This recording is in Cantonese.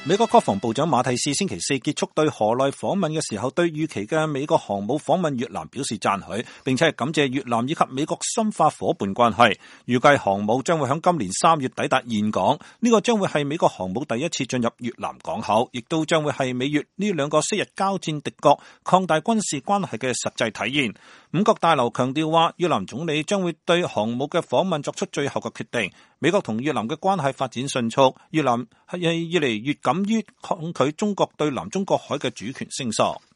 美國國防部長馬蒂斯星期四結束對河內訪問嘅時候，對預期嘅美國航母訪問越南表示讚許，並且係感謝越南以及美國深化夥伴關係。預計航母將會喺今年3月抵達峴港，呢個將會係美國航母第一次進入越南港口，亦都將會係美越呢兩個昔日交戰敵國擴大軍事關係嘅實際體現。五角大樓強調話，越南總理將會對航母嘅訪問作出最後嘅決定。美國同越南嘅關係發展迅速，越南係越嚟越敢於抗拒中國對南中國海嘅主權聲索。